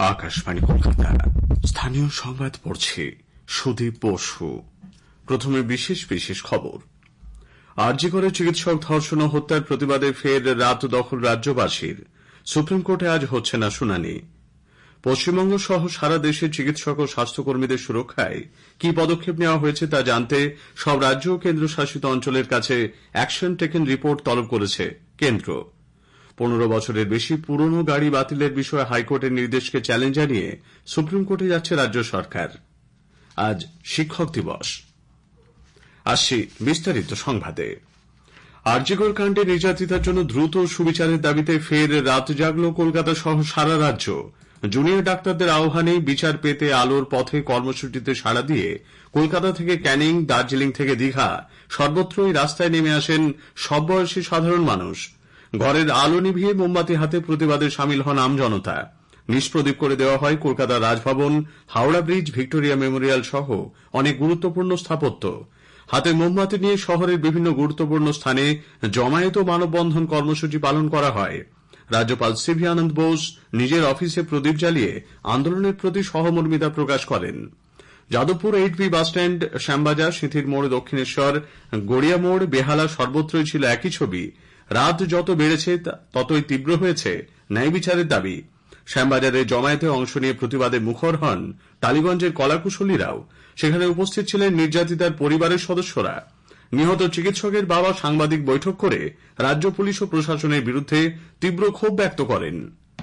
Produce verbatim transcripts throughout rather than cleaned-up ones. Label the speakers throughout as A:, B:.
A: আকাশবাণী কলকাতা স্থানীয় সংবাদ পড়ছে সুদীপ বসু। প্রথমে বিশেষ বিশেষ খবর। আরজি করে চিকিৎসক ধর্ষণ ও হত্যার প্রতিবাদে ফের রাত দখল রাজ্যবাসীর। সুপ্রিম কোর্টে আজ হচ্ছে না শুনানি। পশ্চিমবঙ্গ সহ সারা দেশের চিকিৎসক ও স্বাস্থ্যকর্মীদের সুরক্ষায় কি পদক্ষেপ নেওয়া হয়েছে তা জানতে সব রাজ্য ও কেন্দ্রশাসিত অঞ্চলের কাছে অ্যাকশন টেকেন রিপোর্ট তলব করেছে কেন্দ্র। পনেরো বছরের বেশি পুরনো গাড়ি বাতিলের বিষয়ে হাইকোর্টের নির্দেশকে চ্যালেঞ্জ জানিয়ে সুপ্রিম কোর্টে যাচ্ছে রাজ্য সরকার। আজ শিক্ষক দিবস। আসছি বিস্তারিত সংবাদে। আরজিকর কাণ্ডে নির্যাতিতার জন্য দ্রুত সুবিচারের দাবিতে ফের রাত জাগল কলকাতা সহ সারা রাজ্য। জুনিয়র ডাক্তারদের আহ্বানে বিচার পেতে আলোর পথে কর্মসূচিতে সাড়া দিয়ে কলকাতা থেকে ক্যানিং, দার্জিলিং থেকে দীঘা সর্বত্রই রাস্তায় নেমে আসেন সব বয়সী সাধারণ মানুষ। ঘরের আলো নিভিয়ে মোমবাতি হাতে প্রতিবাদে সামিল হন আমজনতা। নিষ্প্রদীপ করে দেওয়া হয় কলকাতার Raj Bhavan, Howrah bridge, Victoria Memorial সহ অনেক গুরুত্বপূর্ণ স্থাপত্য। হাতে মোমবাতি নিয়ে শহরের বিভিন্ন গুরুত্বপূর্ণ স্থানে জমায়েত ও মানববন্ধন কর্মসূচি পালন করা হয়। রাজ্যপাল সিভি আনন্দ বোস নিজের অফিসে প্রদীপ জ্বালিয়ে আন্দোলনের প্রতি সহমর্মিতা প্রকাশ করেন। Jadavpur eight B bus stand, Shyambazar, সিঁথির মোড়, দক্ষিণেশ্বর, গড়িয়া মোড়, বেহালা সর্বত্রই ছিল একই ছবি। রাত যত বেড়েছে ততই তীব্র হয়েছে ন্যায় বিচারের দাবি। শ্যামবাজারে জমায়েতে অংশ নিয়ে প্রতিবাদে মুখর হন টালিগঞ্জের কলাকুশলীরাও। সেখানে উপস্থিত ছিলেন নির্যাতিতার পরিবারের সদস্যরা। নিহত চিকিৎসকের বাবা সাংবাদিক বৈঠক করে রাজ্য পুলিশ ও প্রশাসনের বিরুদ্ধে তীব্র ক্ষোভ ব্যক্ত করেন।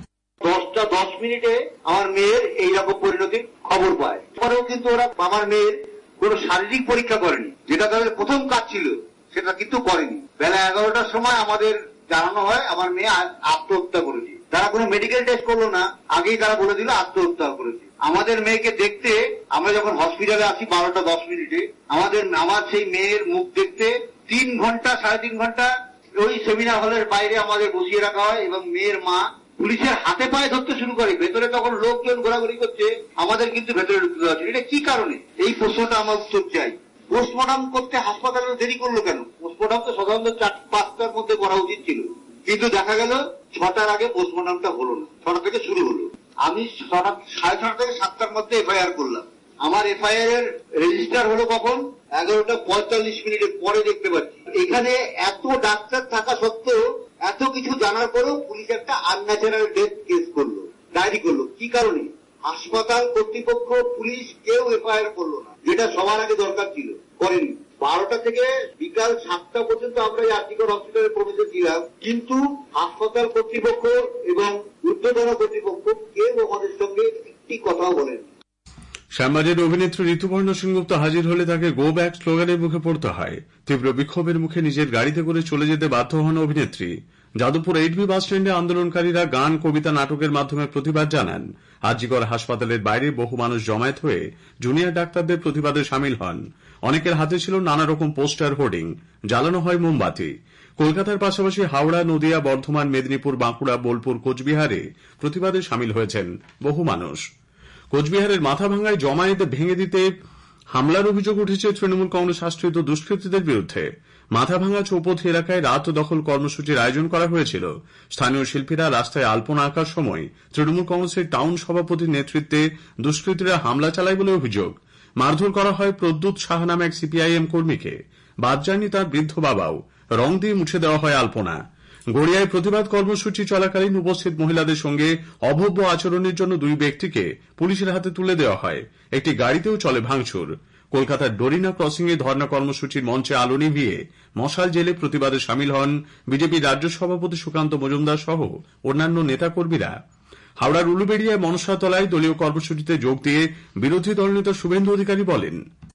B: দশটা দশ মিনিটে আমার মেয়ের এইরকম পরিণতির খবর পায়। পরেও কিন্তু ওরা আমার মেয়ের কোন শারীরিক পরীক্ষা করেনি, যেটা তাদের প্রথম কাজ ছিল, সেটা কিন্তু করেনি। বেলা এগারোটার সময় আমাদের জানানো হয় আমার মেয়ে আত্মহত্যা করেছে। তারা কোনো মেডিকেল টেস্ট করলো না, আগেই তারা বলে দিল আত্মহত্যা করেছে। আমাদের মেয়েকে দেখতে আমরা যখন হসপিটালে আসি বারোটা দশ মিনিটে, আমাদের আমার সেই মেয়ের মুখ দেখতে তিন ঘন্টা সাড়ে তিন ঘন্টা ওই সেমিনার হলের বাইরে আমাদের বসিয়ে রাখা হয় এবং মেয়ের মা পুলিশের হাতে পায়ে ধরতে শুরু করে। ভেতরে তখন লোকজন ঘোরাঘুরি করছে, আমাদের কিন্তু ভেতরে ঢুকতে দেওয়া ছিল। এটা কি কারণে? এই প্রশ্নটা আমার উত্তর চাই। পোস্টমর্টম করতে হাসপাতালে দেরি করলো কেন? পোস্টমর্টম তো সাধারণত চার পাঁচটার মধ্যে করা উচিত ছিল, কিন্তু দেখা গেল ছটার আগে পোস্টমর্টমটা হলো না, ছটা থেকে শুরু হলো। আমি ছটা সাড়ে ছটা থেকে সাতটার মধ্যে এফআইআর করলাম। আমার এফআইআর এর রেজিস্টার হলো কখন? এগারোটা পঁয়তাল্লিশ মিনিটের পরে দেখতে পাচ্ছি। এখানে এত ডাক্তার থাকা সত্ত্বেও, এত কিছু জানার পরেও পুলিশ একটা আনন্যাচারাল ডেথ কেস করলো, ডায়েরি করলো। কি কারণে? হাসপাতাল কর্তৃপক্ষ, পুলিশ কেউ এফআইআর করলো না, যেটা সবার আগে দরকার ছিল, করেনি। বারোটা থেকে বিকাল সাতটা পর্যন্ত আমরা এই আরজিকর হসপিটালে প্রবেশে ছিলাম, কিন্তু হাসপাতাল কর্তৃপক্ষ এবং ঊর্ধ্বতন কর্তৃপক্ষ কেউ আমাদের সঙ্গে একটি কথাও বলেনি।
A: শ্যামবাজারের অভিনেত্রী ঋতুপর্ণা সেনগুপ্ত হাজির হলে তাকে গো ব্যাক স্লোগানের মুখে পড়তে হয়। তীব্র বিক্ষোভের মুখে নিজের গাড়িতে করে চলে যেতে বাধ্য হন অভিনেত্রী। যাদবপুর এইট বি বাসস্ট্যান্ডে আন্দোলনকারীরা গান, কবিতা, নাটকের মাধ্যমে প্রতিবাদ জানান। আরজিকর হাসপাতালের বাইরে বহু মানুষ জমায়েত হয়ে জুনিয়র ডাক্তারদের প্রতিবাদে সামিল হন। অনেকের হাতে ছিল নানা রকম পোস্টার, হোর্ডিং, জ্বালানো হয় মোমবাতি। কলকাতার পাশাপাশি হাওড়া, নদিয়া, বর্ধমান, মেদিনীপুর, বাঁকুড়া, বোলপুর, কোচবিহারে প্রতিবাদে সামিল হয়েছেন বহু মানুষ। কোচবিহারের মাথাভাঙ্গায় জমায়েত ভেঙে দিতে হামলার অভিযোগ উঠেছে তৃণমূল কংগ্রেস আশ্রিত দুষ্কৃতীদের বিরুদ্ধে। মাথাভাঙ্গা চৌপথি এলাকায় রাত দখল কর্মসূচির আয়োজন করা হয়েছিল। স্থানীয় শিল্পীরা রাস্তায় আলপনা আঁকার সময় তৃণমূল কংগ্রেসের টাউন সভাপতির নেতৃত্বে দুষ্কৃতীরা হামলা চালায় বলে অভিযোগ। মারধর করা হয় প্রদ্যুৎ সাহা নামে এক সিপিআইএম কর্মীকে। বাদ যায়নি তার বৃদ্ধ বাবাও। রং দিয়ে মুছে দেওয়া হয় আলপনা। গড়িয়ায় প্রতিবাদ কর্মসূচি চলাকালীন উপস্থিত মহিলাদের সঙ্গে অভব্য আচরণের জন্য দুই ব্যক্তিকে পুলিশের হাতে তুলে দেওয়া হয়। একটি গাড়িতেও চলে ভাঙচুর। কলকাতার ডোরিনা ক্রসিং এ ধর্ণা কর্মসূচির মঞ্চে আলো নিভিয়ে মশাল জেলে প্রতিবাদে সামিল হন বিজেপির রাজ্য সভাপতি সুকান্ত মজুমদার সহ অন্যান্য নেতাকর্মীরা। হাওড়ার উলুবেড়িয়ায় মনসাতলায় দলীয় কর্মসূচিতে যোগ দিয়ে বিরোধী দলনেতা শুভেন্দু অধিকারী বলেন,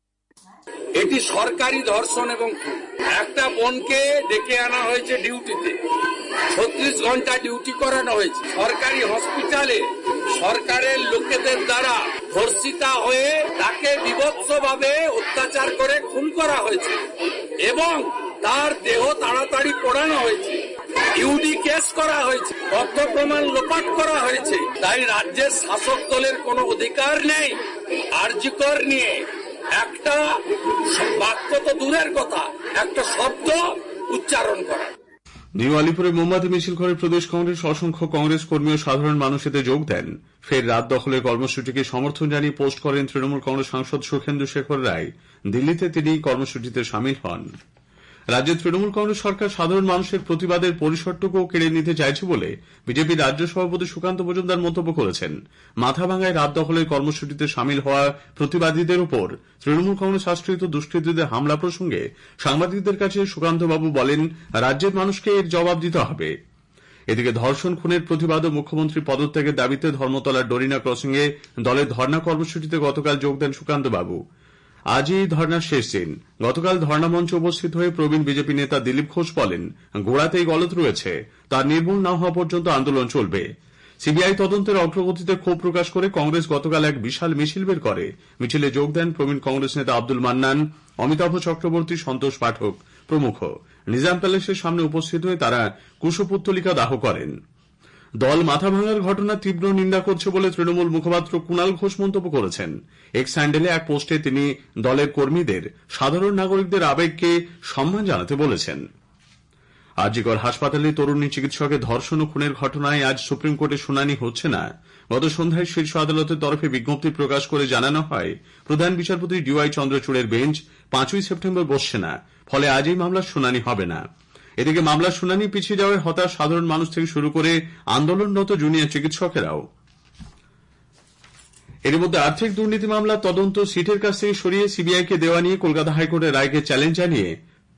C: এটি সরকারি ধর্ষণ এবং একটা বোনকে ডেকে আনা হয়েছে ডিউটিতে, ছত্রিশ ঘন্টা ডিউটি করানো হয়েছে সরকারি হসপিটালে। সরকারের লোকেদের দ্বারা ধর্ষিতা হয়ে তাকে বিভৎসভাবে অত্যাচার করে খুন করা হয়েছে এবং তার দেহ তাড়াতাড়ি পোড়ানো হয়েছে, ইউডি কেস করা হয়েছে, তথ্য প্রমাণ লোপাট করা হয়েছে। তাই রাজ্যের শাসক দলের কোনো অধিকার নেই আরজিকর নিয়ে একটা বাক্য তো দূরের কথা, একটা শব্দ উচ্চারণ করা।
A: নিউ আলিপুরে মোমবাতি মিছিল করে প্রদেশ কংগ্রেস। অসংখ্য কংগ্রেস কর্মী ও সাধারণ মানুষ এতে যোগ দেন। ফের রাত দখলের কর্মসূচিকে সমর্থন জানিয়ে পোস্ট করেন তৃণমূল কংগ্রেস সাংসদ সুখেন্দু শেখর রায়। দিল্লিতে তিনি কর্মসূচিতে সামিল হন। রাজ্যের তৃণমূল কংগ্রেস সরকার সাধারণ মানুষের প্রতিবাদের পরিসরটুকুও কেড়ে নিতে চাইছে বলে বিজেপির রাজ্য সভাপতি সুকান্ত মজুমদার মন্তব্য করেছেন। মাথাভাঙ্গায় রাত দখলের কর্মসূচিতে সামিল হওয়া প্রতিবাদীদের উপর তৃণমূল কংগ্রেস আশ্রিত দুষ্কৃতীদের হামলা প্রসঙ্গে সাংবাদিকদের কাছে সুকান্তবাবু বলেন, রাজ্যের মানুষকে এর জবাব দিতে হবে। এদিকে ধর্ষণ খুনের প্রতিবাদ ও মুখ্যমন্ত্রী পদত্যাগের দাবিতে ধর্মতলার ডরিনা ক্রসিংয়ে দলের ধর্ণা কর্মসূচিতে গতকাল যোগ দেন সুকান্তবাবু। আজই এই ধর্নার শেষ দিন। গতকাল ধর্ণা মঞ্চে উপস্থিত হয়ে প্রবীণ বিজেপি নেতা দিলীপ ঘোষ বলেন, গোড়াতেই গলত রয়েছে, তার নির্মূল না হওয়া পর্যন্ত আন্দোলন চলবে। সিবিআই তদন্তের অগ্রগতিতে ক্ষোভ প্রকাশ করে কংগ্রেস গতকাল এক বিশাল মিছিল বের করে। মিছিলে যোগ দেন প্রবীণ কংগ্রেস নেতা আব্দুল মান্নান, অমিতাভ চক্রবর্তী, সন্তোষ পাঠক প্রমুখ। নিজাম প্যালেসের সামনে উপস্থিত হয়ে তারা কুশপুত্তলিকা দাহ করেন। দল মাথা ভাঙার ঘটনার তীব্র নিন্দা করছে বলে তৃণমূল মুখপাত্র কুণাল ঘোষ মন্তব্য করেছেন। এক্স হ্যান্ডেলে এক পোস্টে তিনি দলের কর্মীদের সাধারণ নাগরিকদের আবেগকে সম্মান জানাতে বলেছেন। আরজিকর হাসপাতালে তরুণী চিকিৎসকের ধর্ষণ ও খুনের ঘটনায় আজ সুপ্রিম কোর্টে শুনানি হচ্ছে না। গত সন্ধ্যায় শীর্ষ আদালতের তরফে বিজ্ঞপ্তি প্রকাশ করে জানানো হয়, প্রধান বিচারপতি ডিওয়াই চন্দ্রচূড়ের বেঞ্চ পাঁচই সেপ্টেম্বর বসছে না, ফলে আজ এই মামলার শুনানি হবে না। এদিকে মামলার শুনানি পিছিয়ে যাওয়ায় হতাশ সাধারণ মানুষ থেকে শুরু করে আন্দোলনরত জুনিয়র চিকিৎসকেরাও। এর মধ্যে আর্থিক দুর্নীতি মামলার তদন্ত সিটের কাছ থেকে সরিয়ে সিবিআইকে দেওয়া নিয়ে কলকাতা হাইকোর্টের রায়কে চ্যালেঞ্জ জানিয়ে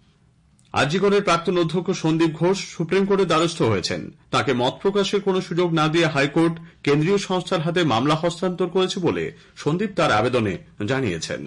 A: আরজিকরের প্রাক্তন অধ্যক্ষ সন্দীপ ঘোষ সুপ্রিম কোর্টের দ্বারস্থ হয়েছেন। তাকে মত প্রকাশের কোন সুযোগ না দিয়ে হাইকোর্ট কেন্দ্রীয় সংস্থার হাতে মামলা হস্তান্তর করেছে বলে সন্দীপ তার আবেদনে জানিয়েছেন।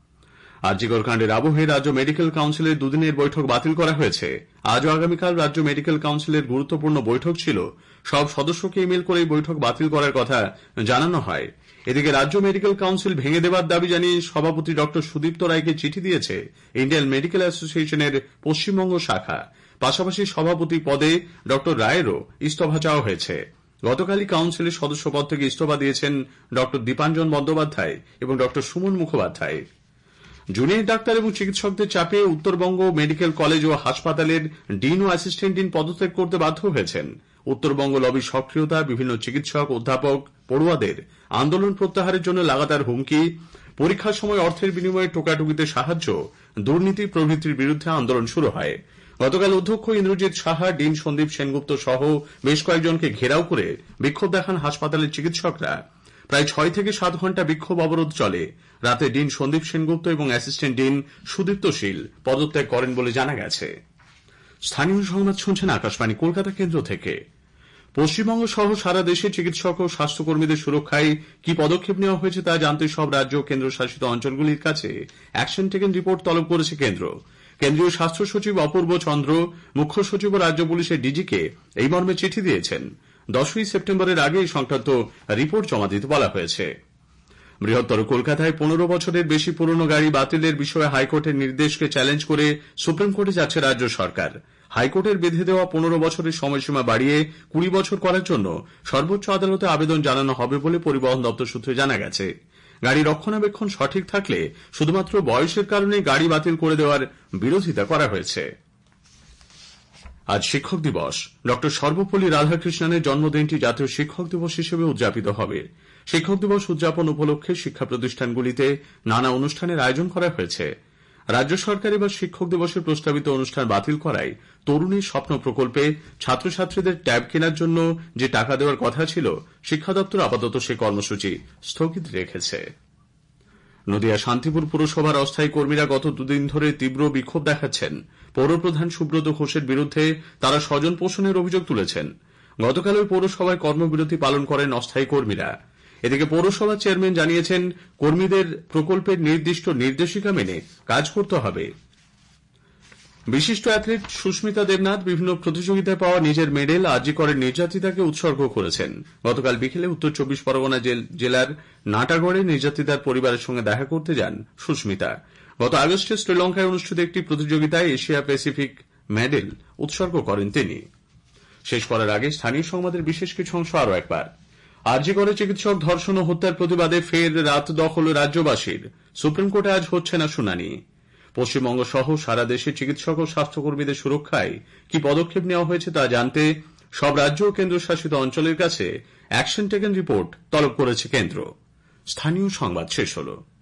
A: আরজিকর কাণ্ডের আবহে রাজ্য মেডিকেল কাউন্সিলের দুদিনের বৈঠক বাতিল করা হয়েছে। আজ ও আগামীকাল রাজ্য মেডিকেল কাউন্সিলের গুরুত্বপূর্ণ বৈঠক ছিল। সব সদস্যকে ইমেল করে এই বৈঠক বাতিল করার কথা জানানো হয়। এদিকে রাজ্য মেডিকেল কাউন্সিল ভেঙে দেওয়ার দাবি জানিয়ে সভাপতি ডক্টর সুদীপ্ত রায়কে চিঠি দিয়েছে ইন্ডিয়ান মেডিকেল অ্যাসোসিয়েশনের পশ্চিমবঙ্গ শাখা। পাশাপাশি সভাপতি পদে ডক্টর রায়েরও ইস্তফা চাওয়া হয়েছে। গতকালই কাউন্সিলের সদস্য পদ থেকে ইস্তফা দিয়েছেন ডক্টর দীপাঞ্জন বন্দ্যোপাধ্যায় এবং ডক্টর সুমন মুখোপাধ্যায়। জুনিয়র ডাক্তার এবং চিকিৎসকদের চাপে উত্তরবঙ্গ মেডিকেল কলেজ ও হাসপাতালের ডিন ও অ্যাসিস্ট্যান্ট ডিন পদত্যাগ করতে বাধ্য হয়েছেন। উত্তরবঙ্গ লবির সক্রিয়তা, বিভিন্ন চিকিৎসক, অধ্যাপক, পড়ুয়াদের আন্দোলন প্রত্যাহারের জন্য লাগাতার হুমকি, পরীক্ষার সময় অর্থের বিনিময়ে টোকাটুকিতে সাহায্য, দুর্নীতি প্রভৃতির বিরুদ্ধে আন্দোলন শুরু হয়। গতকাল অধ্যক্ষ ইন্দ্রজিৎ সাহা, ডিন সন্দীপ সেনগুপ্ত সহ বেশ কয়েকজনকে ঘেরাও করে বিক্ষোভ দেখান হাসপাতালের চিকিৎসকরা। প্রায় ছয় থেকে সাত ঘণ্টা বিক্ষোভ অবরোধ চলে। রাতে ডিন সন্দীপ সেনগুপ্ত এবং অ্যাসিস্ট্যান্ট ডিন সুদীপ্ত শীল পদত্যাগ করেন বলে জানা গেছে। স্থানীয় সংবাদ শুনছেন আকাশবাণী কলকাতা কেন্দ্র থেকে। পশ্চিমবঙ্গ সহ সারা দেশে চিকিৎসক ও স্বাস্থ্যকর্মীদের সুরক্ষায় কি পদক্ষেপ নেওয়া হয়েছে তা জানতে সব রাজ্য ও কেন্দ্রশাসিত অঞ্চলগুলির কাছে অ্যাকশন টেকেন রিপোর্ট তলব করেছে কেন্দ্র। কেন্দ্রীয় স্বাস্থ্য সচিব অপূর্ব চন্দ্র মুখ্য সচিব ও রাজ্য পুলিশের ডিজিকে এই মর্মে চিঠি দিয়েছেন। দশই সেপ্টেম্বরের আগে এই সংক্রান্ত রিপোর্ট জমা দিতে বলা হয়েছে। বৃহত্তর কলকাতায় পনেরো বছরের বেশি পুরনো গাড়ি বাতিলের বিষয়ে হাইকোর্টের নির্দেশকে চ্যালেঞ্জ করে সুপ্রিম কোর্টে যাচ্ছে রাজ্য সরকার। হাইকোর্টের বেঁধে দেওয়া পনেরো বছরের সময়সীমা বাড়িয়ে কুড়ি বছর করার জন্য সর্বোচ্চ আদালতে আবেদন জানানো হবে বলে পরিবহন দপ্তর সূত্রে জানা গেছে। গাড়ি রক্ষণাবেক্ষণ সঠিক থাকলে শুধুমাত্র বয়সের কারণে গাড়ি বাতিল করে দেওয়ার বিরোধিতা করা হয়েছে। আজ শিক্ষক দিবস। ডক্টর সর্বপল্লী রাধাকৃষ্ণনের জন্মদিনটি জাতীয় শিক্ষক দিবস হিসেবে উদযাপিত হবে। শিক্ষক দিবস উদযাপন উপলক্ষে শিক্ষা প্রতিষ্ঠানগুলিতে নানা অনুষ্ঠানের আয়োজন করা হয়েছে। রাজ্য সরকার এবার শিক্ষক দিবসের প্রস্তাবিত অনুষ্ঠান বাতিল করায় তরুণী স্বপ্ন প্রকল্পে ছাত্রছাত্রীদের ট্যাব কেনার জন্য যে টাকা দেওয়ার কথা ছিল, শিক্ষা দপ্তর আপাতত সে কর্মসূচি স্থগিত রেখেছে। নদিয়া শান্তিপুর পুরসভার অস্থায়ী কর্মীরা গত দুদিন ধরে তীব্র বিক্ষোভ দেখাচ্ছেন। পৌরপ্রধান সুব্রত ঘোষের বিরুদ্ধে তারা স্বজন পোষণের অভিযোগ তুলেছেন। গতকাল ওই পৌরসভায় কর্মবিরতি পালন করেন অস্থায়ী কর্মীরা। এদিকে পৌরসভার চেয়ারম্যান জানিয়েছেন, কর্মীদের প্রকল্পের নির্দিষ্ট নির্দেশিকা মেনে কাজ করতে হবে। বিশিষ্ট অ্যাথলিট সুস্মিতা দেবনাথ বিভিন্ন প্রতিযোগিতায় পাওয়া নিজের মেডেল আরজিকরের নির্যাতিতাকে উৎসর্গ করেছেন। গতকাল বিকেলে উত্তর চব্বিশ পরগনা জেলার নাটাগড়ে নির্যাতিতার পরিবারের সঙ্গে দেখা করতে যান সুস্মিতা। গত আগস্টে শ্রীলঙ্কায় অনুষ্ঠিত একটি প্রতিযোগিতায় এশিয়া প্যাসিফিক মেডেল উৎসর্গ করেন তিনি। শেষ করার আগে স্থানীয় সংবাদের বিশেষ কিছু অংশ আরও একবার। আরজিকরে চিকিৎসক ধর্ষণ ও হত্যার প্রতিবাদে ফের রাত দখল রাজ্যবাসীর। সুপ্রিম কোর্টে আজ হচ্ছে না শুনানি। পশ্চিমবঙ্গ সহ সারা দেশে চিকিৎসক ও স্বাস্থ্যকর্মীদের সুরক্ষায় কি পদক্ষেপ নেওয়া হয়েছে তা জানতে সব রাজ্য ও কেন্দ্রশাসিত অঞ্চলের কাছে অ্যাকশন টেকেন রিপোর্ট তলব করেছে কেন্দ্র। স্থানীয় সংবাদ শেষ হল।